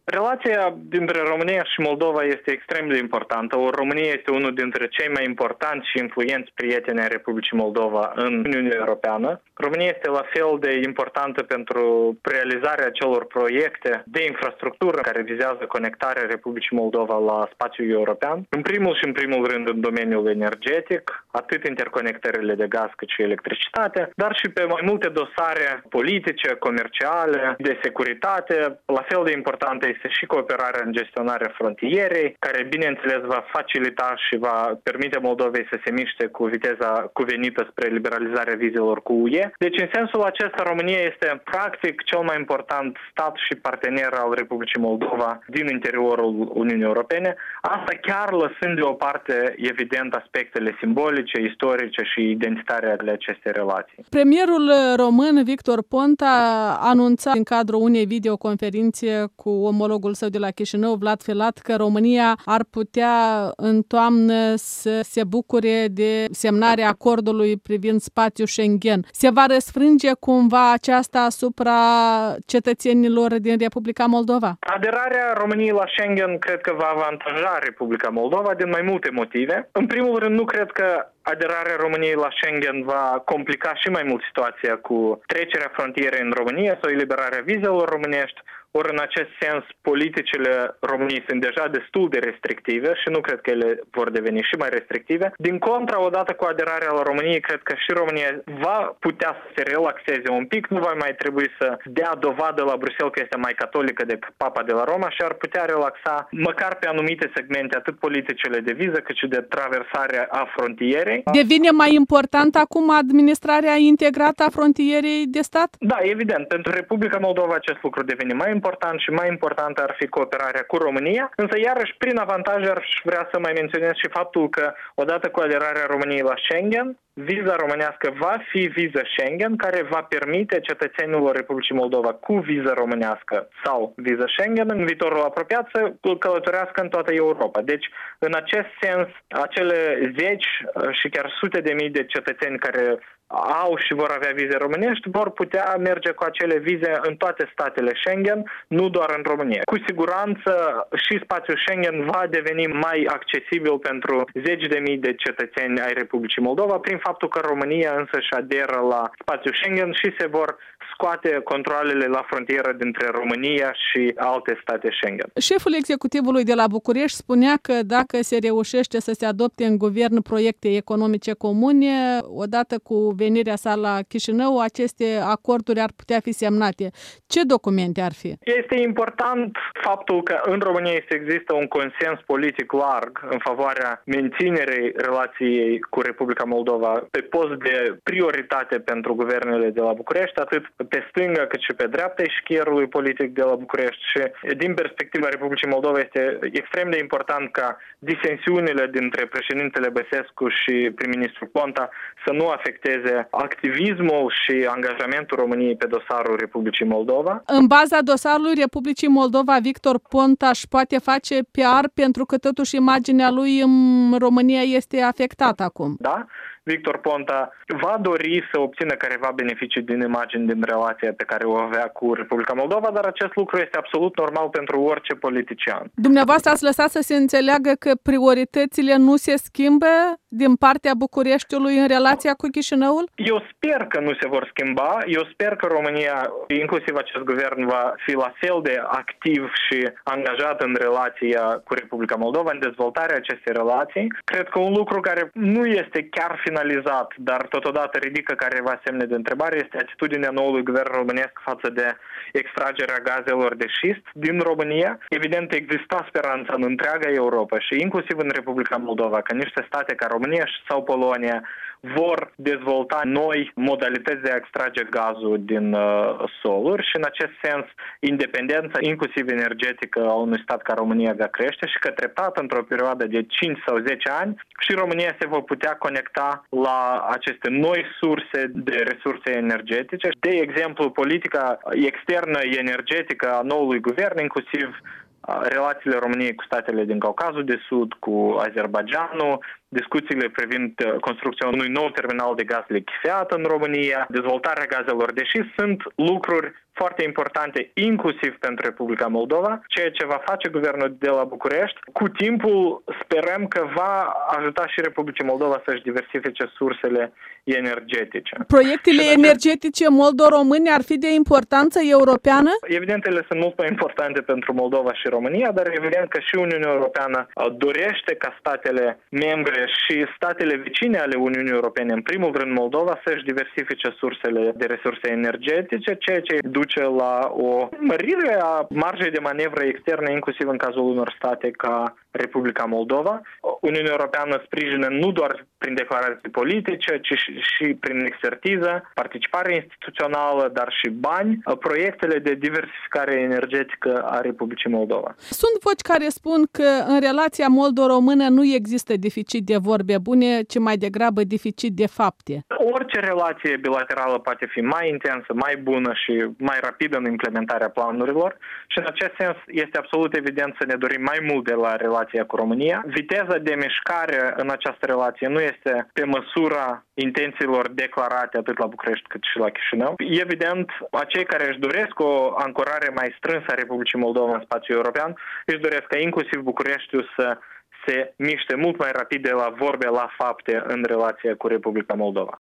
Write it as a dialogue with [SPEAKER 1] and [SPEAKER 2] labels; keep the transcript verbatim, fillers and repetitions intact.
[SPEAKER 1] Relația dintre România și Moldova este extrem de importantă. O, România este unul dintre cei mai importanți și influenți prieteni ai Republicii Moldova în Uniunea Europeană. România este la fel de importantă pentru realizarea celor proiecte de infrastructură care vizează conectarea Republicii Moldova la spațiul european. În primul și în primul rând în domeniul energetic, atât interconectările de gaz cât și electricitate, dar și pe mai multe dosare politice, comerciale, de securitate. La fel de importantă este și cooperarea în gestionarea frontierei, care bineînțeles va facilita și va permite Moldovei să se miște cu viteza cuvenită spre liberalizarea vizelor cu U E. Deci în sensul acesta România este practic cel mai important stat și partener al Republicii Moldova din interiorul Uniunii Europene, asta chiar lăsând deoparte evident aspectele simbolice, istorice și identitare ale acestei relații.
[SPEAKER 2] Premierul român Victor Ponta a anunțat în cadrul unei videoconferințe cu omologul său de la Chișinău, Vlad Filat, că România ar putea în toamnă să se bucure de semnarea acordului privind spațiul Schengen. Se va răsfrânge cumva aceasta asupra cetățenilor din Republica Moldova?
[SPEAKER 1] Aderarea României la Schengen cred că va avantaja Republica Moldova din mai multe motive. În primul rând, nu cred că aderarea României la Schengen va complica și mai mult situația cu trecerea frontierei în România sau eliberarea vizelor românești. Ori în acest sens, politicile României sunt deja destul de restrictive și nu cred că ele vor deveni și mai restrictive. Din contra, odată cu aderarea la României, cred că și România va putea să se relaxeze un pic, nu va mai trebui să dea dovadă la Bruxelles că este mai catolică decât Papa de la Roma și ar putea relaxa măcar pe anumite segmente atât politicile de viză cât și de traversare a frontierei.
[SPEAKER 2] Devine mai important acum administrarea integrată a frontierei de stat?
[SPEAKER 1] Da, evident. Pentru Republica Moldova acest lucru devine mai important. important și mai important ar fi cooperarea cu România, însă iarăși prin avantaje aș vrea să mai menționez și faptul că odată cu aderarea României la Schengen, viza românească va fi viză Schengen, care va permite cetățenilor Republicii Moldova cu viză românească sau viză Schengen în viitorul apropiat să călătorească în toată Europa. Deci, în acest sens, acele zeci și chiar sute de mii de cetățeni care au și vor avea vize românești vor putea merge cu acele vize în toate statele Schengen, nu doar în România. Cu siguranță și spațiul Schengen va deveni mai accesibil pentru zeci de mii de cetățeni ai Republicii Moldova prin faptul că România însă își aderă la spațiul Schengen și se vor scoate controalele la frontieră dintre România și alte state Schengen.
[SPEAKER 2] Șeful executivului de la București spunea că dacă se reușește să se adopte în guvern proiecte economice comune, odată cu venirea sa la Chișinău, aceste acorduri ar putea fi semnate. Ce documente ar fi?
[SPEAKER 1] Este important faptul că în România există un consens politic larg în favoarea menținerii relației cu Republica Moldova pe post de prioritate pentru guvernele de la București, atât pe stânga cât și pe dreapta eșchierului politic de la București. Și din perspectiva Republicii Moldova este extrem de important ca disensiunile dintre președintele Băsescu și prim-ministrul Ponta să nu afecteze activismul și angajamentul României pe dosarul Republicii Moldova.
[SPEAKER 2] În baza dosarului Republicii Moldova, Victor Ponta își poate face P R pentru că totuși imaginea lui în România este afectată acum.
[SPEAKER 1] Da? Victor Ponta va dori să obțină careva beneficii din imagini din relația pe care o avea cu Republica Moldova, dar acest lucru este absolut normal pentru orice politician.
[SPEAKER 2] Dumneavoastră ați lăsat să se înțeleagă că prioritățile nu se schimbă din partea Bucureștiului în relația cu Chișinăul?
[SPEAKER 1] Eu sper că nu se vor schimba. Eu sper că România, inclusiv acest guvern, va fi la fel de activ și angajat în relația cu Republica Moldova, în dezvoltarea acestei relații. Cred că un lucru care nu este chiar finalizat, dar totodată ridică careva semne de întrebare, este atitudinea noului guvern românesc față de extragerea gazelor de șist din România. Evident, exista speranța în întreaga Europa și inclusiv în Republica Moldova, că niște state ca România sau Polonia vor dezvolta noi modalități de a extrage gazul din uh, soluri și în acest sens independența, inclusiv energetică, a unui stat ca România va crește și că treptat într-o perioadă de cinci sau zece ani și România se va putea conecta la aceste noi surse de resurse energetice. De exemplu, politica externă energetică a noului guvern, inclusiv relațiile României cu statele din Caucazul de Sud, cu Azerbaidjanul, discuțiile privind construcția unui nou terminal de gaz lichefiat în România, dezvoltarea gazelor de șist, sunt lucruri foarte importante, inclusiv pentru Republica Moldova, ceea ce va face guvernul de la București. Cu timpul sperăm că va ajuta și Republicii Moldova să-și diversifice sursele energetice.
[SPEAKER 2] Proiectele
[SPEAKER 1] și
[SPEAKER 2] energetice moldo-române ar fi de importanță europeană?
[SPEAKER 1] Evident, ele sunt mult mai importante pentru Moldova și România, dar evident că și Uniunea Europeană dorește ca statele membre și statele vecine ale Uniunii Europene, în primul rând Moldova, să-și diversifice sursele de resurse energetice, ceea ce duce la o mărire a marjei de manevră externe, inclusiv în cazul unor state ca Republica Moldova. Uniunea Europeană sprijină nu doar prin declarații politice, ci și, și prin expertiză, participare instituțională, dar și bani, proiectele de diversificare energetică a Republicii Moldova.
[SPEAKER 2] Sunt voci care spun că în relația moldo-română nu există deficit de vorbe bune, ci mai degrabă deficit de fapte.
[SPEAKER 1] Orice relație bilaterală poate fi mai intensă, mai bună și mai rapidă în implementarea planurilor și în acest sens este absolut evident să ne dorim mai mult de la relația cu România. Viteza de mișcare în această relație nu este pe măsura intențiilor declarate atât la București cât și la Chișinău. Evident, acei care își doresc o ancorare mai strânsă a Republicii Moldova în spațiul european, își doresc ca inclusiv Bucureștiul să se miște mult mai rapid de la vorbe la fapte în relația cu Republica Moldova.